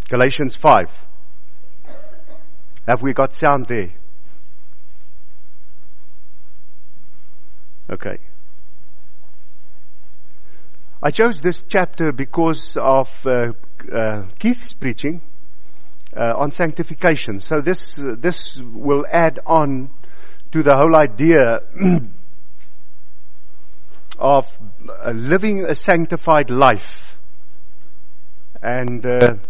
Galatians 5. Have we got sound there? Okay. I chose this chapter because of Keith's preaching on sanctification. So this will add on to the whole idea of living a sanctified life. And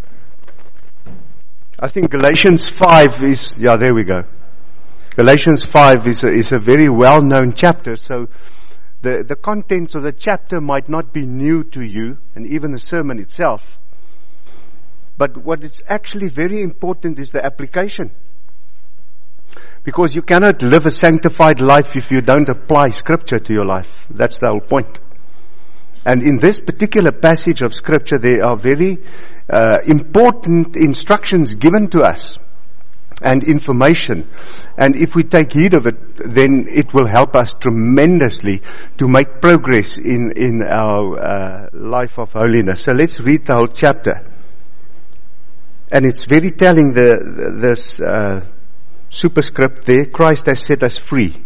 I think Galatians 5 is, there we go. Galatians 5 is a very well-known chapter, so the contents of the chapter might not be new to you, and even the sermon itself. But what is actually very important is the application. Because you cannot live a sanctified life if you don't apply Scripture to your life. That's the whole point. And in this particular passage of Scripture, there are very important instructions given to us and information. And if we take heed of it, then it will help us tremendously to make progress in our life of holiness. So let's read the whole chapter. And it's very telling, this superscript there, Christ has set us free.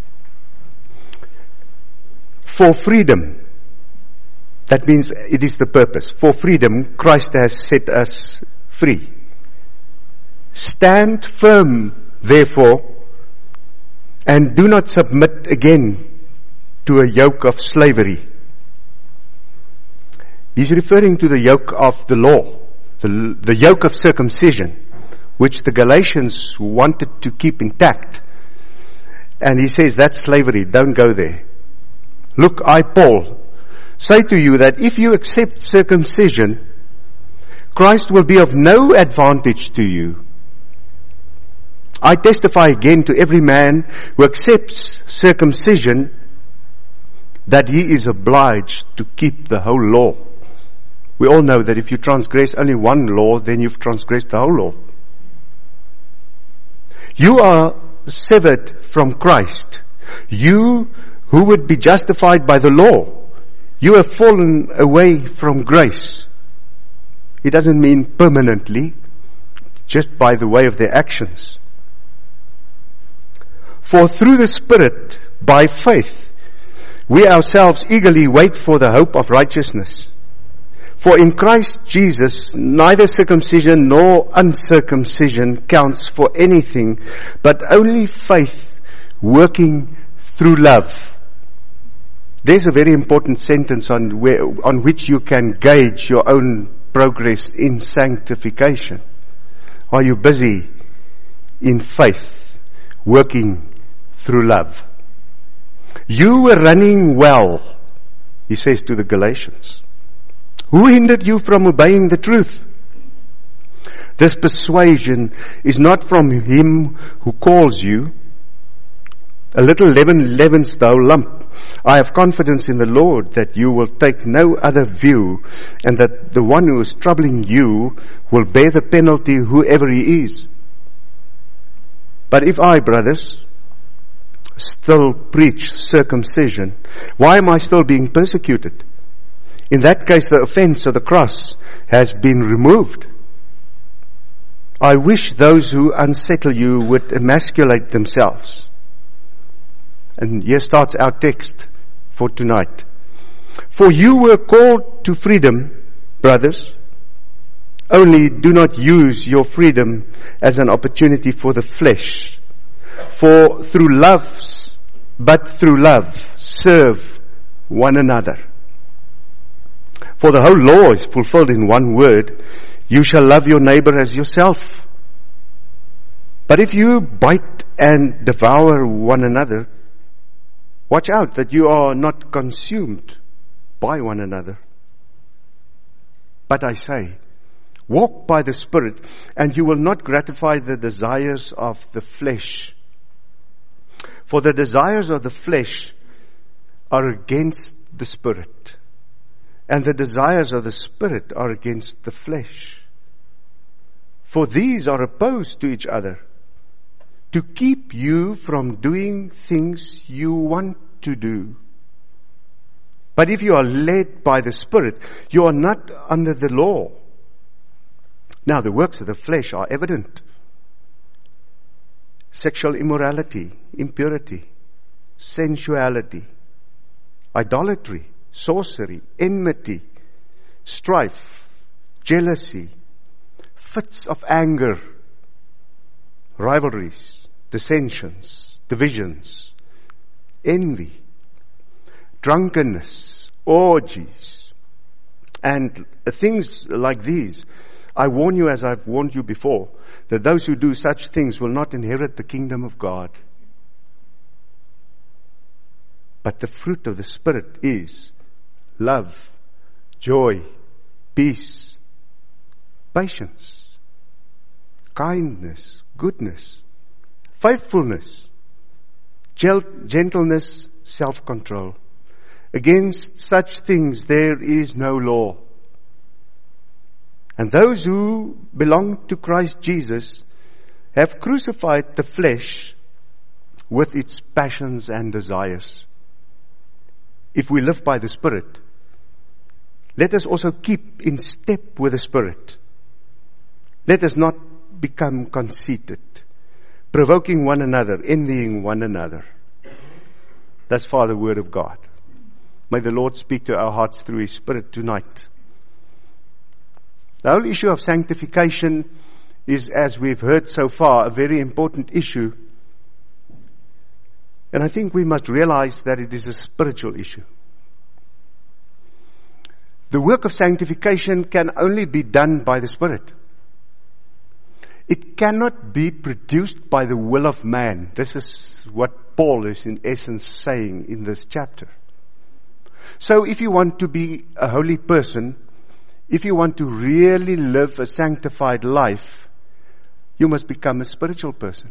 For freedom. That means it is the purpose. For freedom, Christ has set us free. Stand firm, therefore, and do not submit again to a yoke of slavery. He's referring to the yoke of the law, the yoke of circumcision, which the Galatians wanted to keep intact. And he says, that's slavery, don't go there. Look, I, Paul, say to you that if you accept circumcision, Christ will be of no advantage to you. I testify again to every man who accepts circumcision that he is obliged to keep the whole law. We all know that if you transgress only one law, then you've transgressed the whole law. You are severed from Christ. You who would be justified by the law, you have fallen away from grace. It doesn't mean permanently, just by the way of their actions. For through the Spirit, by faith, we ourselves eagerly wait for the hope of righteousness. For in Christ Jesus, neither circumcision nor uncircumcision counts for anything, but only faith working through love. There's a very important sentence on which you can gauge your own progress in sanctification. Are you busy in faith, working through love? You were running well, he says to the Galatians. Who hindered you from obeying the truth? This persuasion is not from him who calls you. A little leaven leavens the whole lump. I have confidence in the Lord that you will take no other view, and that the one who is troubling you will bear the penalty, whoever he is. But if I, brothers, still preach circumcision, why am I still being persecuted? In that case, the offense of the cross has been removed. I wish those who unsettle you would emasculate themselves. And here starts our text for tonight. For you were called to freedom, brothers. Only do not use your freedom as an opportunity for the flesh. But through love, serve one another. For the whole law is fulfilled in one word, you shall love your neighbor as yourself. But if you bite and devour one another, watch out that you are not consumed by one another. But I say, walk by the Spirit, and you will not gratify the desires of the flesh. For the desires of the flesh are against the Spirit, and the desires of the Spirit are against the flesh. For these are opposed to each other, to keep you from doing things you want to do. But if you are led by the Spirit, you are not under the law. Now, the works of the flesh are evident. Sexual immorality, impurity, sensuality, idolatry, sorcery, enmity, strife, jealousy, fits of anger, rivalries, dissensions, divisions, envy, drunkenness, orgies, and things like these. I warn you, as I've warned you before, that those who do such things will not inherit the kingdom of God. But the fruit of the Spirit is love, joy, peace, patience, kindness, goodness, faithfulness, gentleness, self-control. Against such things there is no law. And those who belong to Christ Jesus have crucified the flesh with its passions and desires. If we live by the Spirit, let us also keep in step with the Spirit. Let us not become conceited, provoking one another, envying one another. Thus far the word of God. May the Lord speak to our hearts through His Spirit tonight. The whole issue of sanctification is, as we've heard so far, a very important issue. And I think we must realize that it is a spiritual issue. The work of sanctification can only be done by the Spirit. It cannot be produced by the will of man. This is what Paul is in essence saying in this chapter. So if you want to be a holy person, if you want to really live a sanctified life, you must become a spiritual person.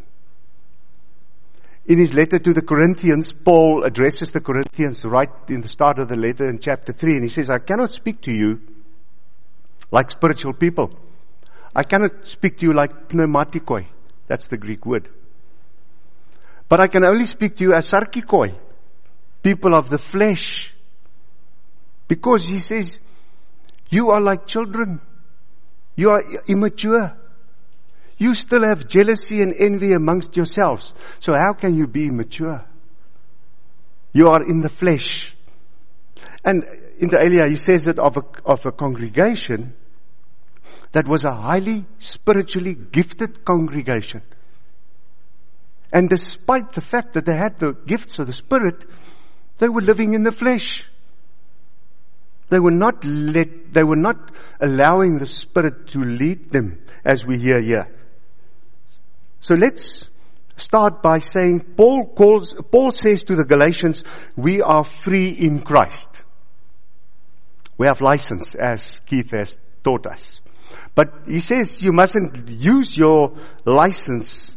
In his letter to the Corinthians, Paul addresses the Corinthians right in the start of the letter in chapter 3, and he says, I cannot speak to you like spiritual people. I cannot speak to you like pneumatikoi. That's the Greek word. But I can only speak to you as sarkikoi, people of the flesh. Because he says, you are like children. You are immature. You still have jealousy and envy amongst yourselves. So how can you be mature? You are in the flesh. And inter alia, he says that of a congregation that was a highly spiritually gifted congregation. And despite the fact that they had the gifts of the Spirit, they were living in the flesh. They were not allowing the Spirit to lead them, as we hear here. So let's start by saying, Paul says to the Galatians, we are free in Christ. We have license, as Keith has taught us. But he says you mustn't use your license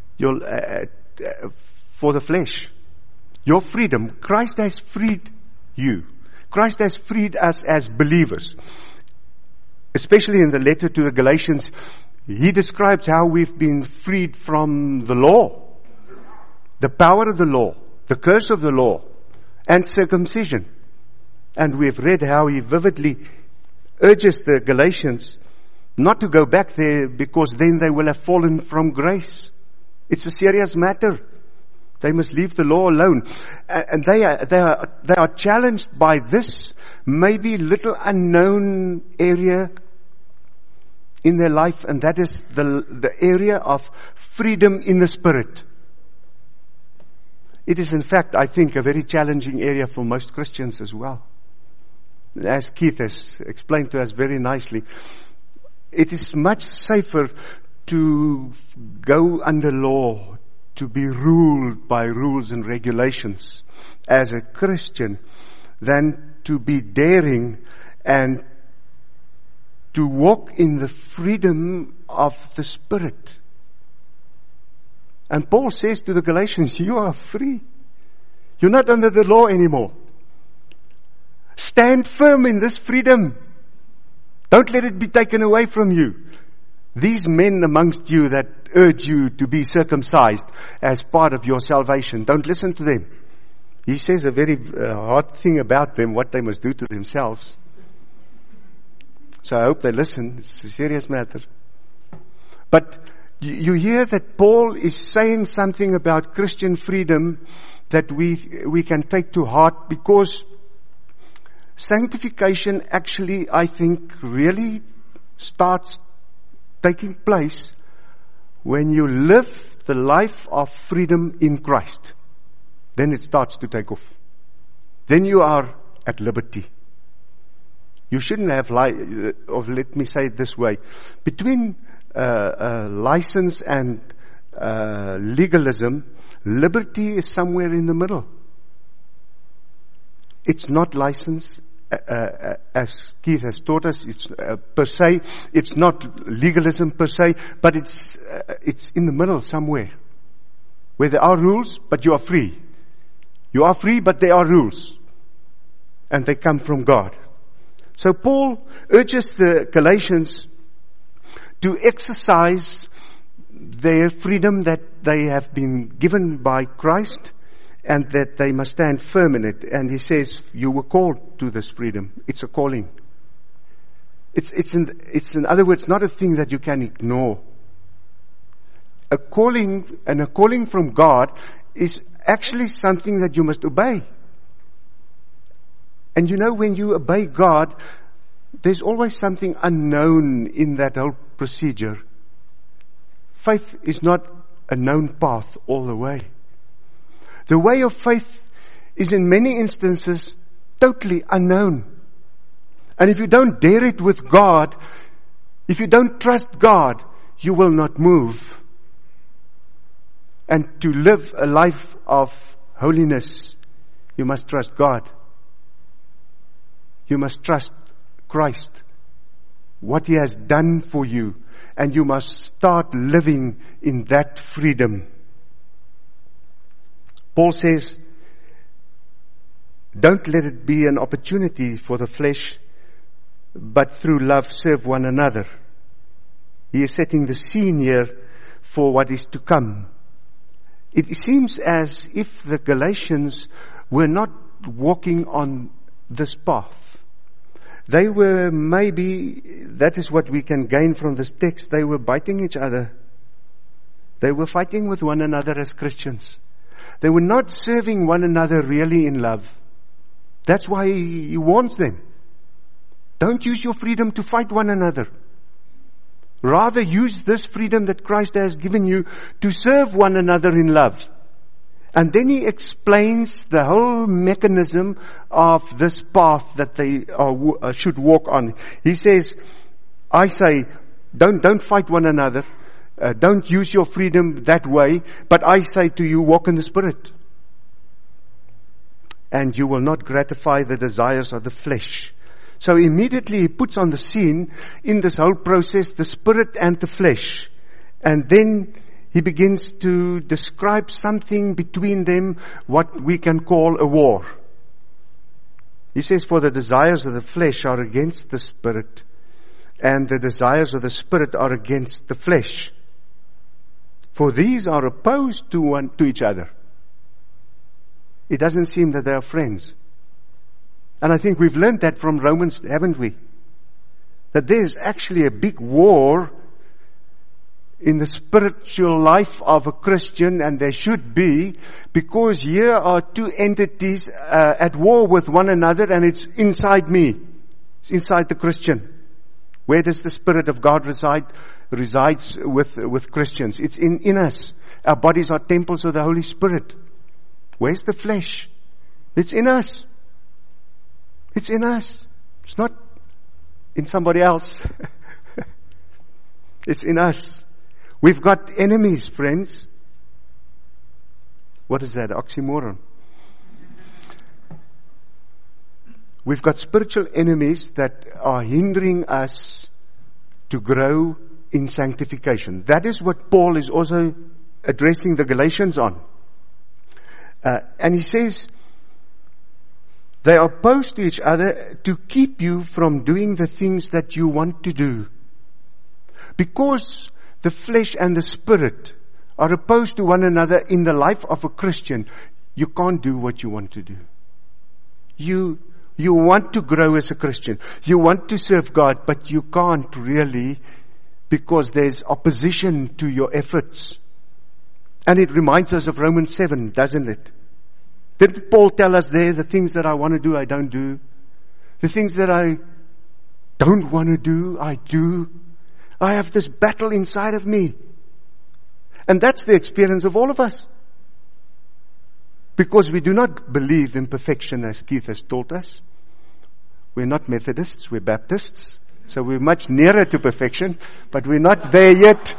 for the flesh. Your freedom. Christ has freed you. Christ has freed us as believers. Especially in the letter to the Galatians, he describes how we've been freed from the law, the power of the law, the curse of the law, and circumcision. And we've read how he vividly urges the Galatians not to go back there, because then they will have fallen from grace. It's a serious matter. They must leave the law alone. And they are challenged by this maybe little unknown area in their life, and that is the area of freedom in the Spirit. It is in fact, I think, a very challenging area for most Christians as well. As Keith has explained to us very nicely, it is much safer to go under law, to be ruled by rules and regulations as a Christian, than to be daring and to walk in the freedom of the Spirit. And Paul says to the Galatians, you are free. You're not under the law anymore. Stand firm in this freedom. Don't let it be taken away from you. These men amongst you that urge you to be circumcised as part of your salvation, don't listen to them. He says a very hard thing about them, what they must do to themselves. So I hope they listen. It's a serious matter. But you hear that Paul is saying something about Christian freedom that we can take to heart, because sanctification actually, I think, really starts taking place when you live the life of freedom in Christ. Then it starts to take off. Then you are at liberty. You shouldn't have, or let me say it this way, between license and legalism, liberty is somewhere in the middle. It's not license, as Keith has taught us. It's per se. It's not legalism per se, but it's in the middle somewhere, where there are rules, but you are free. You are free, but there are rules, and they come from God. So Paul urges the Galatians to exercise their freedom that they have been given by Christ, and that they must stand firm in it. And he says, you were called to this freedom. It's a calling. It's in other words, not a thing that you can ignore. A calling from God is actually something that you must obey. And you know, when you obey God, there's always something unknown in that whole procedure. Faith is not a known path all the way. The way of faith is in many instances totally unknown. And if you don't dare it with God, if you don't trust God, you will not move. And to live a life of holiness, you must trust God. You must trust Christ, what He has done for you, and you must start living in that freedom. Paul says, don't let it be an opportunity for the flesh, but through love serve one another. He is setting the scene here for what is to come. It seems as if the Galatians were not walking on this path. They were, maybe, that is what we can gain from this text, they were biting each other. They were fighting with one another as Christians. They were not serving one another really in love. That's why he warns them. Don't use your freedom to fight one another. Rather use this freedom that Christ has given you to serve one another in love. And then he explains the whole mechanism of this path that they should walk on. He says, I say, don't fight one another. Don't use your freedom that way, but I say to you, walk in the Spirit. And you will not gratify the desires of the flesh. So immediately he puts on the scene, in this whole process, the Spirit and the flesh. And then he begins to describe something between them, what we can call a war. He says, for the desires of the flesh are against the Spirit, and the desires of the Spirit are against the flesh. For these are opposed to each other. It doesn't seem that they are friends. And I think we've learned that from Romans, haven't we? That there's actually a big war in the spiritual life of a Christian, and there should be, because here are two entities at war with one another, and it's inside me. It's inside the Christian. Where does the Spirit of God reside? Resides with Christians. It's in us. Our bodies are temples of the Holy Spirit. Where's the flesh? It's in us. It's in us. It's not in somebody else. It's in us. We've got enemies, friends. What is that? Oxymoron. We've got spiritual enemies that are hindering us to grow in sanctification. That is what Paul is also addressing the Galatians on. And he says, they are opposed to each other to keep you from doing the things that you want to do. Because the flesh and the spirit are opposed to one another in the life of a Christian, you can't do what you want to do. You want to grow as a Christian. You want to serve God, but you can't really because there's opposition to your efforts. And it reminds us of Romans 7, doesn't it? Didn't Paul tell us there, the things that I want to do, I don't do. The things that I don't want to do, I do. I have this battle inside of me. And that's the experience of all of us. Because we do not believe in perfection, as Keith has taught us. We're not Methodists, we're Baptists. So we're much nearer to perfection, but we're not there yet.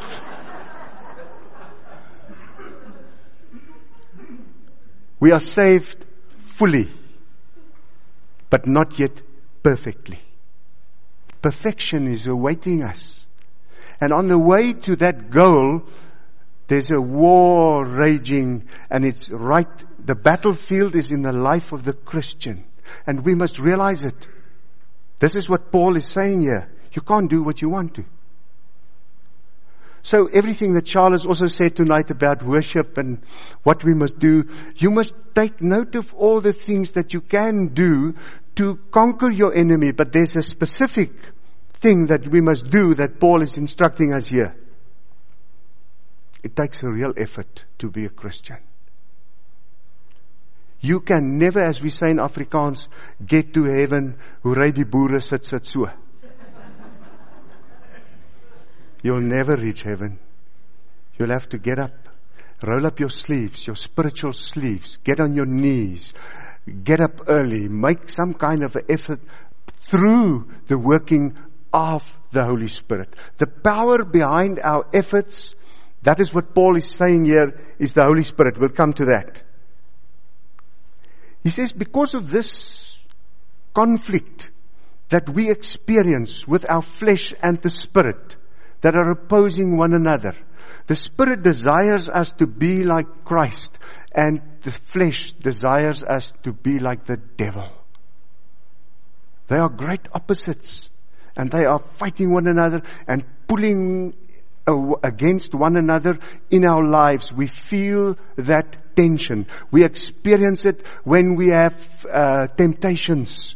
We are saved fully, but not yet perfectly. Perfection is awaiting us. And on the way to that goal, there's a war raging, and it's right, the battlefield is in the life of the Christian. And we must realize it. This is what Paul is saying here. You can't do what you want to. So everything that Charles also said tonight about worship and what we must do, you must take note of all the things that you can do to conquer your enemy. But there's a specific thing that we must do that Paul is instructing us here. It takes a real effort to be a Christian. You can never, as we say in Afrikaans, get to heaven, hoe ry die boere sit so. You'll never reach heaven. You'll have to get up, roll up your sleeves, your spiritual sleeves, get on your knees, get up early, make some kind of an effort through the working of the Holy Spirit. The power behind our efforts, that is what Paul is saying here, is the Holy Spirit. We'll come to that. He says, because of this conflict that we experience with our flesh and the Spirit that are opposing one another, the Spirit desires us to be like Christ, and the flesh desires us to be like the devil. They are great opposites, and they are fighting one another and pulling against one another in our lives. We feel that tension. We experience it when we have temptations,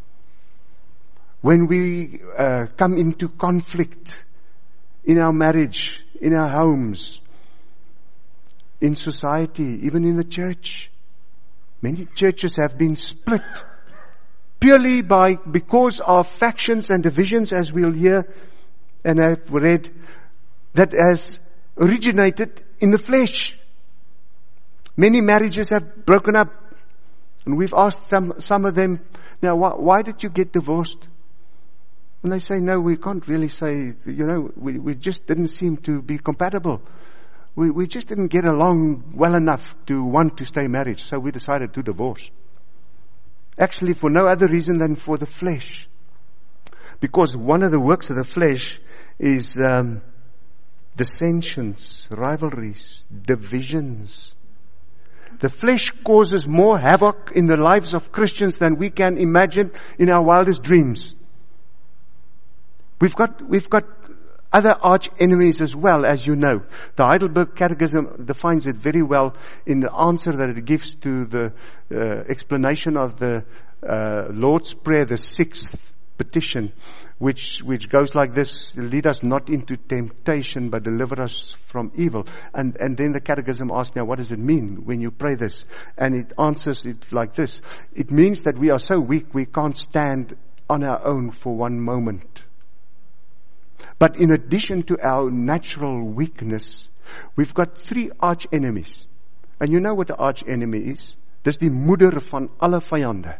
when we come into conflict in our marriage, in our homes, in society, even in the church. Many churches have been split purely because of factions and divisions, as we'll hear and I've read, that has originated in the flesh. Many marriages have broken up, and we've asked some of them, now why did you get divorced? And they say, no, we can't really say, we just didn't seem to be compatible. We just didn't get along well enough to want to stay married, so we decided to divorce. Actually, for no other reason than for the flesh. Because one of the works of the flesh is dissensions, rivalries, divisions. The flesh causes more havoc in the lives of Christians than we can imagine in our wildest dreams. We've got other arch enemies as well, as you know. The Heidelberg Catechism defines it very well in the answer that it gives to the explanation of the Lord's Prayer, the sixth petition, which goes like this: lead us not into temptation, but deliver us from evil. And then the Catechism asks, now what does it mean when you pray this? And it answers it like this: it means that we are so weak we can't stand on our own for one moment. But in addition to our natural weakness, we've got three arch enemies. And you know what the arch enemy is? Dis die moeder van alle vyande.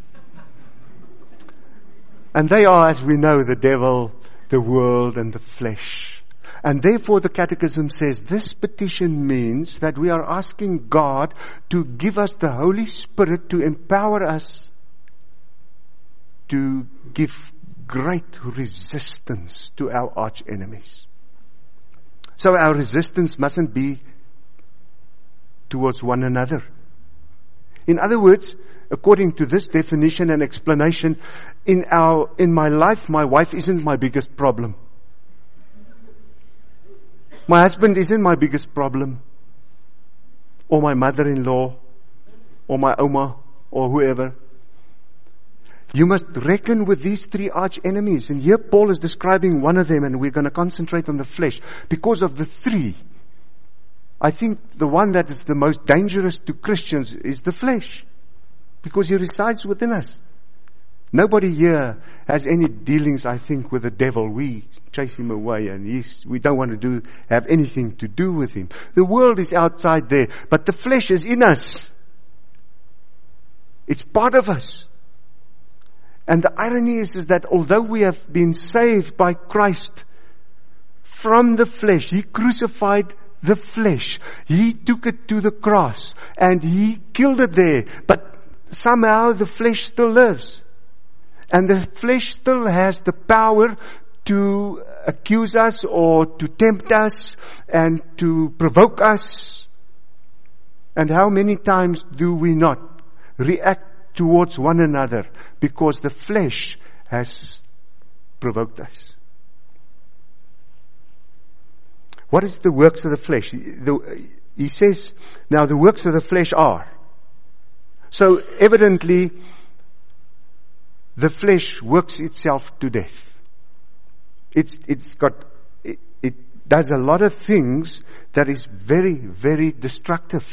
And they are, as we know, the devil, the world, and the flesh. And therefore the Catechism says this petition means that we are asking God to give us the Holy Spirit to empower us to give great resistance to our arch enemies. So our resistance mustn't be towards one another. In other words, according to this definition and explanation, in my life, my wife isn't my biggest problem. My husband isn't my biggest problem. Or my mother-in-law, or my oma, or whoever. You must reckon with these three arch enemies. And here Paul is describing one of them, and we're going to concentrate on the flesh. Because of the three, I think the one that is the most dangerous to Christians is the flesh. Because he resides within us. Nobody here has any dealings, I think, with the devil. We chase him away, and we don't want to have anything to do with him. The world is outside there, but the flesh is in us. It's part of us. And the irony is that although we have been saved by Christ from the flesh, He crucified the flesh. He took it to the cross and He killed it there. But somehow the flesh still lives. And the flesh still has the power to accuse us or to tempt us and to provoke us. And how many times do we not react towards one another because the flesh has provoked us? What is the works of the flesh? He says, now the works of the flesh are. So evidently, the flesh works itself to death. It does a lot of things that is very, very destructive.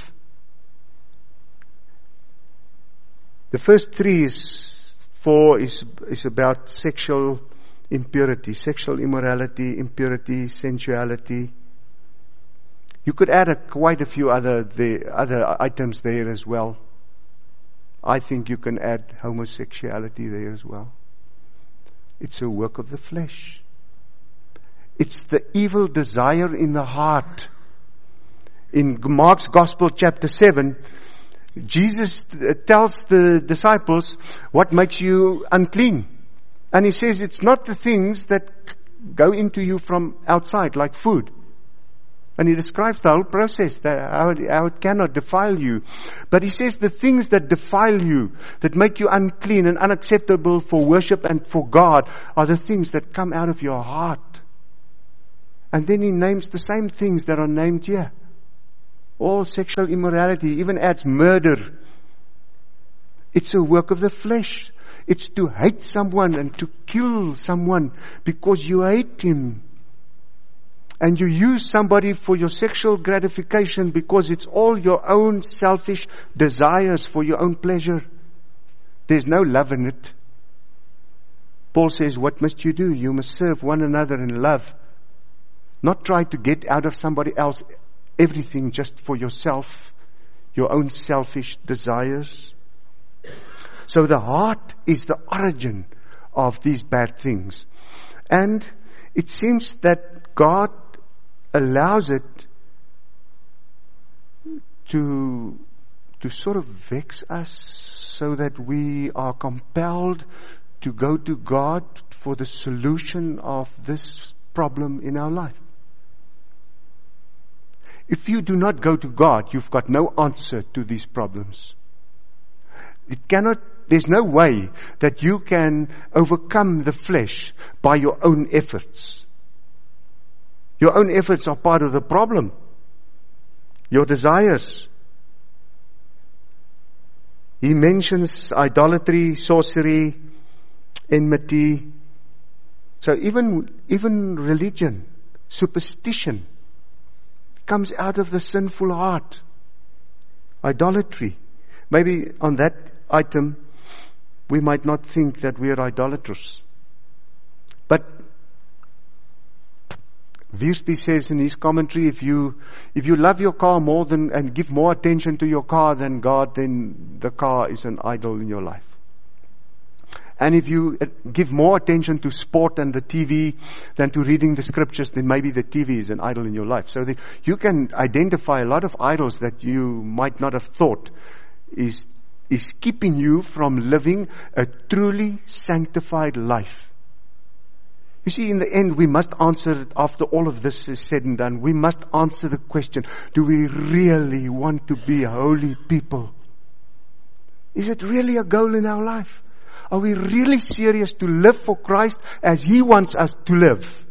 The first three is about sexual impurity, sexual immorality, impurity, sensuality. You could add quite a few other items there as well. I think you can add homosexuality there as well. It's a work of the flesh. It's the evil desire in the heart. In Mark's Gospel, chapter 7, Jesus tells the disciples what makes you unclean. And He says it's not the things that go into you from outside, like food. And He describes the whole process, how it cannot defile you. But He says the things that defile you, that make you unclean and unacceptable for worship and for God, are the things that come out of your heart. And then He names the same things that are named here. All sexual immorality, even adds murder. It's a work of the flesh. It's to hate someone and to kill someone because you hate him. And you use somebody for your sexual gratification because it's all your own selfish desires for your own pleasure. There's no love in it. Paul says, what must you do? You must serve one another in love. Not try to get out of somebody else everything just for yourself, your own selfish desires. So the heart is the origin of these bad things. And it seems that God allows it to sort of vex us so that we are compelled to go to God for the solution of this problem in our life. If you do not go to God, you've got no answer to these problems. There's no way that you can overcome the flesh by your own efforts. Your own efforts are part of the problem. Your desires. He mentions idolatry, sorcery, enmity. So even religion, superstition, comes out of the sinful heart. Idolatry. Maybe on that item, we might not think that we are idolaters. But Wiersbe says in his commentary, if you love your car more and give more attention to your car than God, then the car is an idol in your life. And if you give more attention to sport and the TV than to reading the scriptures, then maybe the TV is an idol in your life. So that you can identify a lot of idols that you might not have thought is keeping you from living a truly sanctified life. You see, in the end, we must answer, after all of this is said and done, we must answer the question, do we really want to be holy people? Is it really a goal in our life? Are we really serious to live for Christ as He wants us to live?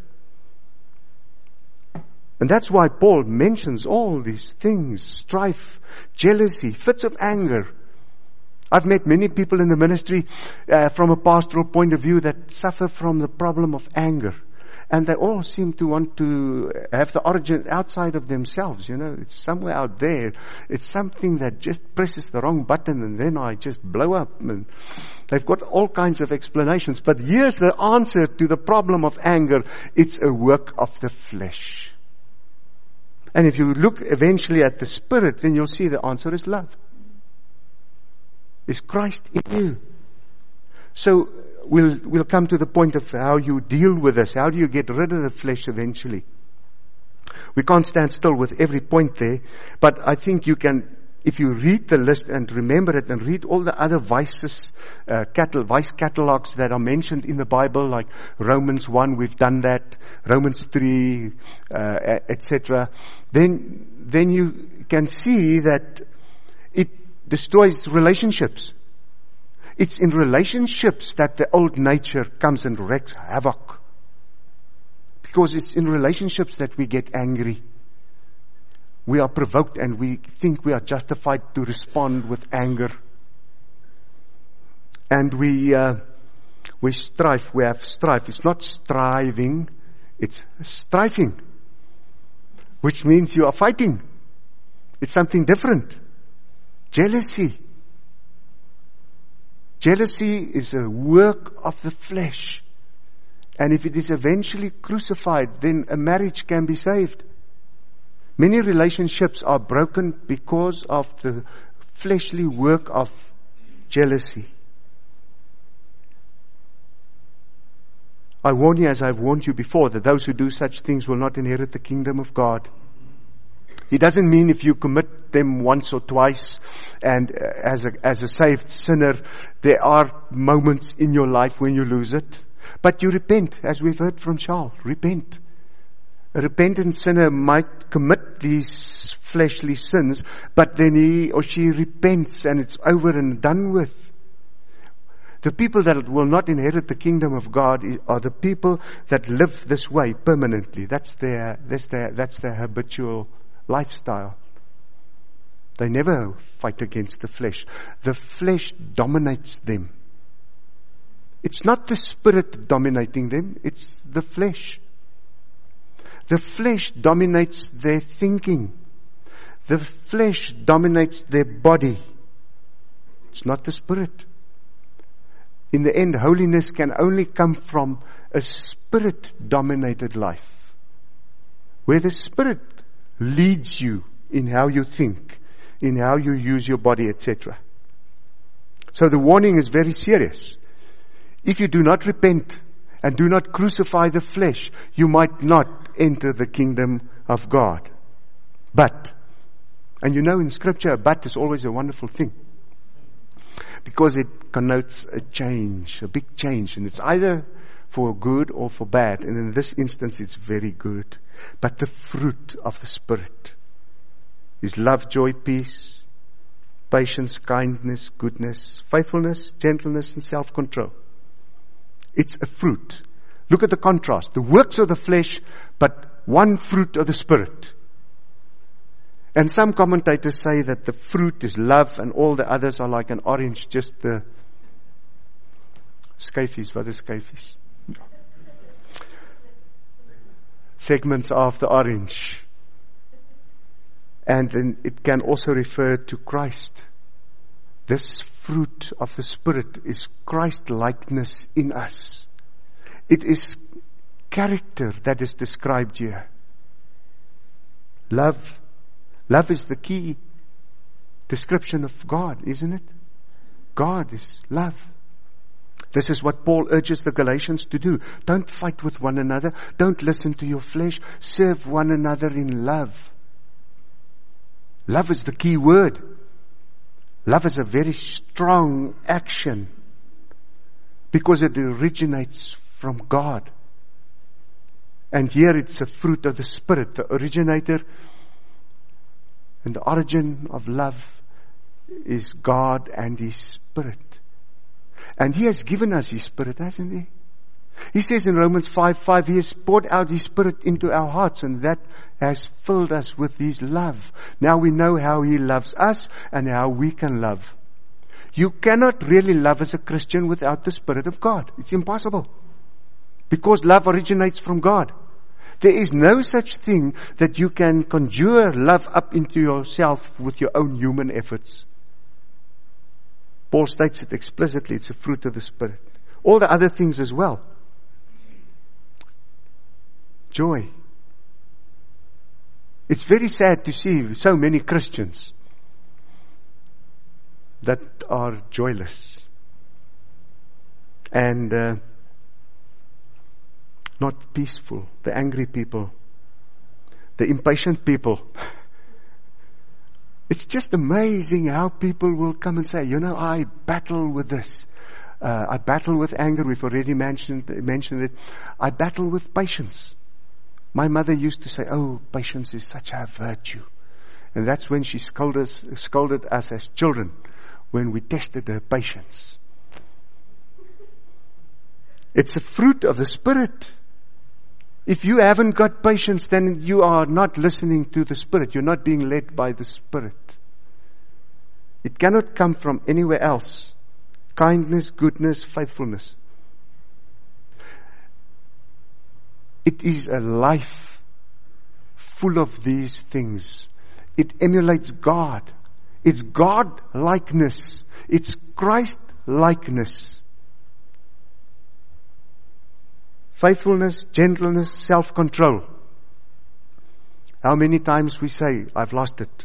And that's why Paul mentions all these things: strife, jealousy, fits of anger, I've met many people in the ministry from a pastoral point of view that suffer from the problem of anger. And they all seem to want to have the origin outside of themselves, It's somewhere out there. It's something that just presses the wrong button and then I just blow up. And they've got all kinds of explanations. But here's the answer to the problem of anger. It's a work of the flesh. And if you look eventually at the Spirit, then you'll see the answer is love. Is Christ in you? So we'll come to the point of how you deal with this. How do you get rid of the flesh eventually? We can't stand still with every point there, but I think you can, if you read the list and remember it and read all the other vices, vice catalogs that are mentioned in the Bible, like Romans 1, we've done that, Romans 3, etc., then you can see that it destroys relationships. It's in relationships that the old nature comes and wreaks havoc. Because it's in relationships that we get angry. We are provoked and we think we are justified to respond with anger. And we strive, we have strife. It's not striving, it's striving. Which means you are fighting. It's something different. Jealousy. Jealousy is a work of the flesh. And if it is eventually crucified, then a marriage can be saved. Many relationships are broken because of the fleshly work of jealousy. I warn you, as I've warned you before, that those who do such things will not inherit the kingdom of God. It doesn't mean if you commit them once or twice and as a saved sinner, there are moments in your life when you lose it. But you repent, as we've heard from Charles. Repent. A repentant sinner might commit these fleshly sins, but then he or she repents and it's over and done with. The people that will not inherit the kingdom of God are the people that live this way permanently. That's their habitual lifestyle. They never fight against the flesh. The flesh dominates them. It's not the Spirit dominating them, it's the flesh. The flesh dominates their thinking. The flesh dominates their body. It's not the Spirit. In the end, holiness can only come from a Spirit-dominated life, where the Spirit leads you in how you think, in how you use your body, etc. So the warning is very serious. If you do not repent and do not crucify the flesh, you might not enter the kingdom of God. But, and in Scripture, a but is always a wonderful thing, because it connotes a change, a big change, and it's either for good or for bad. And in this instance, it's very good. But the fruit of the Spirit is love, joy, peace, patience, kindness, goodness, faithfulness, gentleness, and self-control. It's a fruit. Look at the contrast. The works of the flesh, but one fruit of the Spirit. And some commentators say that the fruit is love and all the others are like an orange, just the skyfies. What is skyfies? Segments of the orange. And then it can also refer to Christ. This fruit of the Spirit is Christ-likeness in us. It is character that is described here. Love. Love is the key description of God, isn't it? God is love. This is what Paul urges the Galatians to do. Don't fight with one another. Don't listen to your flesh. Serve one another in love. Love is the key word. Love is a very strong action because it originates from God. And here it's a fruit of the Spirit. The originator and the origin of love is God and His Spirit. And He has given us His Spirit, hasn't He? He says in Romans 5:5, He has poured out His Spirit into our hearts, and that has filled us with His love. Now we know how He loves us and how we can love. You cannot really love as a Christian without the Spirit of God. It's impossible. Because love originates from God. There is no such thing that you can conjure love up into yourself with your own human efforts. Paul states it explicitly. It's a fruit of the Spirit. All the other things as well. Joy. It's very sad to see so many Christians that are joyless and not peaceful. The angry people, the impatient people. It's just amazing how people will come and say, I battle with this. I battle with anger. We've already mentioned it. I battle with patience. My mother used to say, patience is such a virtue. And that's when she scolded us as children, when we tested her patience. It's a fruit of the Spirit. If you haven't got patience, then you are not listening to the Spirit. You're not being led by the Spirit. It cannot come from anywhere else. Kindness, goodness, faithfulness. It is a life full of these things. It emulates God. It's God-likeness. It's Christ-likeness. Faithfulness, gentleness, self-control. How many times we say, I've lost it.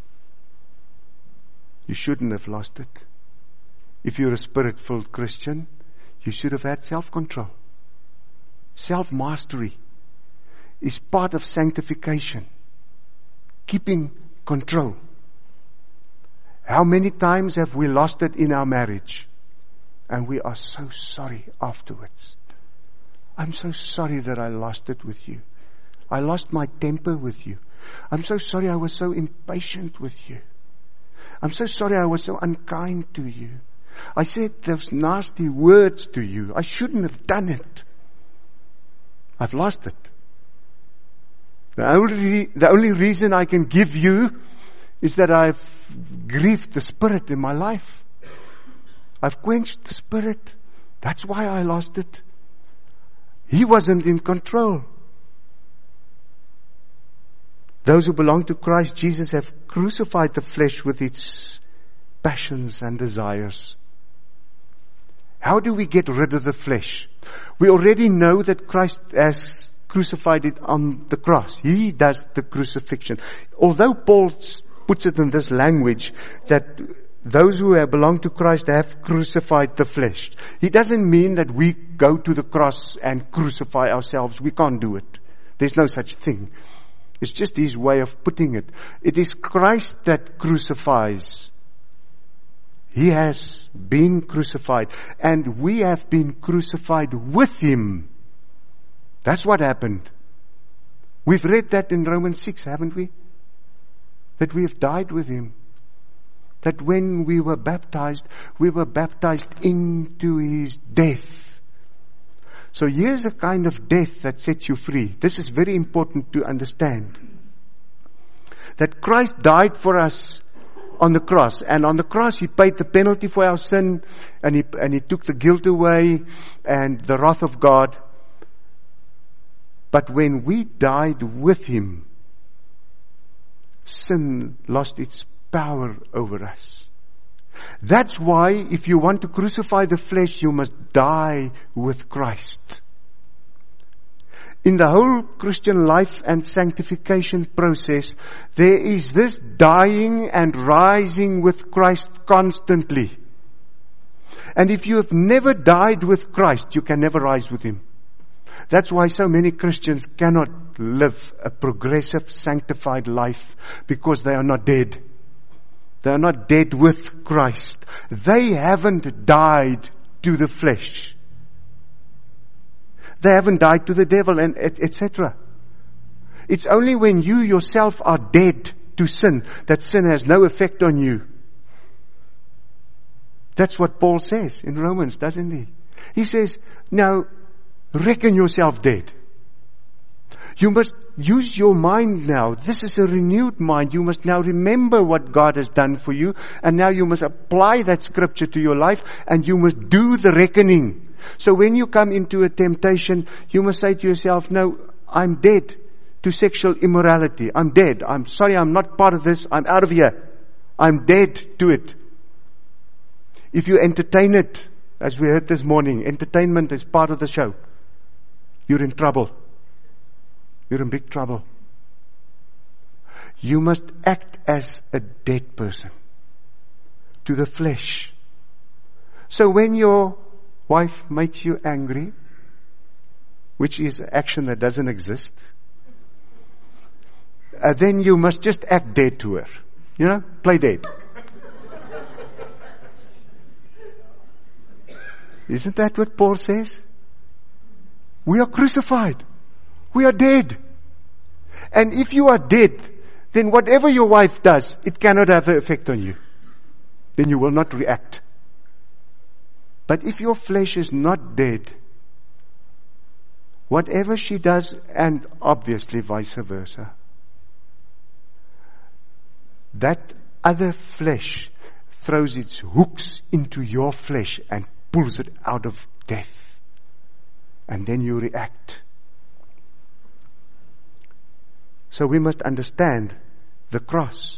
You shouldn't have lost it. If you're a Spirit-filled Christian, you should have had self-control. Self-mastery is part of sanctification. Keeping control. How many times have we lost it in our marriage? And we are so sorry afterwards. I'm so sorry that I lost it with you. I lost my temper with you. I'm so sorry I was so impatient with you. I'm so sorry I was so unkind to you. I said those nasty words to you. I shouldn't have done it. I've lost it. The only reason I can give you is that I've grieved the Spirit in my life. I've quenched the Spirit. That's why I lost it. He wasn't in control. Those who belong to Christ Jesus have crucified the flesh with its passions and desires. How do we get rid of the flesh? We already know that Christ has crucified it on the cross. He does the crucifixion. Although Paul puts it in this language that those who have belonged to Christ have crucified the flesh, he doesn't mean that we go to the cross and crucify ourselves. We can't do it. There's no such thing. It's just his way of putting it. It is Christ that crucifies. He has been crucified, and we have been crucified with him. That's what happened. We've read that in Romans 6, haven't we? That we have died with him. That when we were baptized into his death. So here's a kind of death that sets you free. This is very important to understand. That Christ died for us on the cross. And on the cross he paid the penalty for our sin, and he took the guilt away and the wrath of God. But when we died with him, sin lost its power over us. That's why if you want to crucify the flesh, you must die with Christ. In the whole Christian life and sanctification process, there is this dying and rising with Christ constantly. And if you have never died with Christ, you can never rise with him. That's why so many Christians cannot live a progressive, sanctified life, because they are not dead. They are not dead with Christ. They haven't died to the flesh. They haven't died to the devil, and etc. It's only when you yourself are dead to sin that sin has no effect on you. That's what Paul says in Romans, doesn't he? He says, now reckon yourself dead. You must use your mind now. This is a renewed mind. You must now remember what God has done for you, and now you must apply that scripture to your life, and you must do the reckoning. So when you come into a temptation, you must say to yourself, no, I'm dead to sexual immorality. I'm dead. I'm sorry, I'm not part of this. I'm out of here. I'm dead to it. If you entertain it, as we heard this morning, entertainment is part of the show. You're in trouble. You're in big trouble. You must act as a dead person to the flesh. So when your wife makes you angry, which is action that doesn't exist, then you must just act dead to her. You know, play dead. Isn't that what Paul says? We are crucified. We are dead. And if you are dead, then whatever your wife does, it cannot have an effect on you. Then you will not react. But if your flesh is not dead, whatever she does, and obviously vice versa, that other flesh throws its hooks into your flesh and pulls it out of death. And then you react. So we must understand the cross.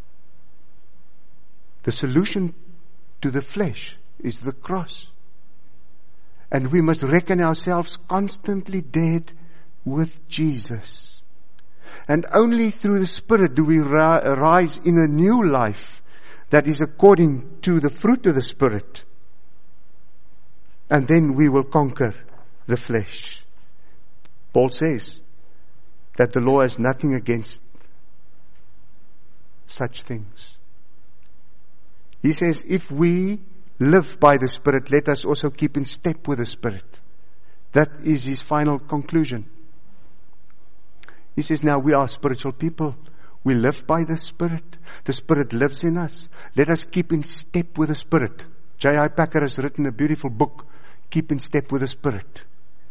The solution to the flesh is the cross. And we must reckon ourselves constantly dead with Jesus. And only through the Spirit do we rise in a new life that is according to the fruit of the Spirit. And then we will conquer the flesh. Paul says that the law has nothing against such things. He says, if we live by the Spirit, let us also keep in step with the Spirit. That is his final conclusion. He says, now we are spiritual people. We live by the Spirit. The Spirit lives in us. Let us keep in step with the Spirit. J.I. Packer has written a beautiful book, Keep in Step with the Spirit.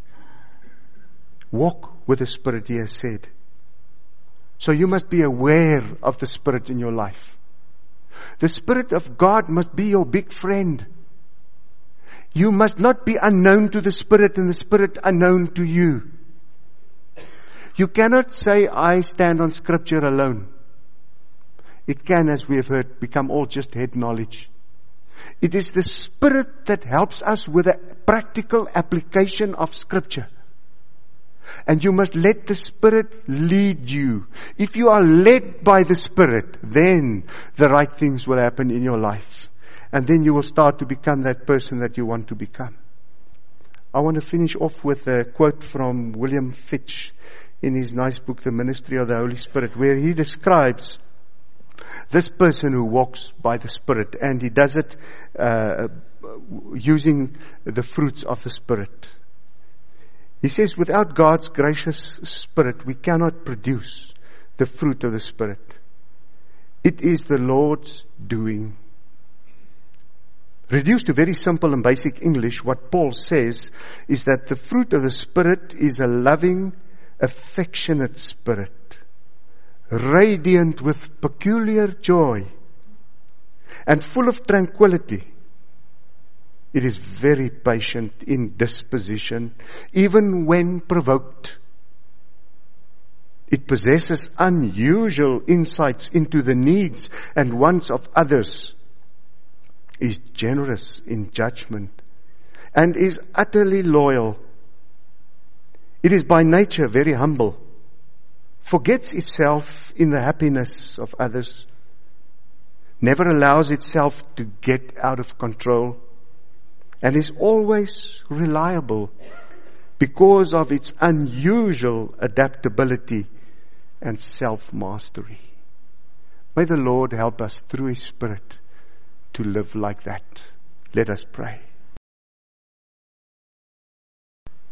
Walk with the Spirit, he has said. So you must be aware of the Spirit in your life. The Spirit of God must be your big friend. You must not be unknown to the Spirit and the Spirit unknown to you. You cannot say, I stand on Scripture alone. It can, as we have heard, become all just head knowledge. It is the Spirit that helps us with a practical application of Scripture. And you must let the Spirit lead you. If you are led by the Spirit, then the right things will happen in your life. And then you will start to become that person that you want to become. I want to finish off with a quote from William Fitch in his nice book, The Ministry of the Holy Spirit, where he describes this person who walks by the Spirit, and he does it using the fruits of the Spirit. He says, without God's gracious Spirit, we cannot produce the fruit of the Spirit. It is the Lord's doing. Reduced to very simple and basic English, what Paul says is that the fruit of the Spirit is a loving, affectionate spirit, radiant with peculiar joy and full of tranquility. It is very patient in disposition, even when provoked. It possesses unusual insights into the needs and wants of others, is generous in judgment, and is utterly loyal. It is by nature very humble, forgets itself in the happiness of others, never allows itself to get out of control, and is always reliable because of its unusual adaptability and self-mastery. May the Lord help us through His Spirit to live like that. Let us pray.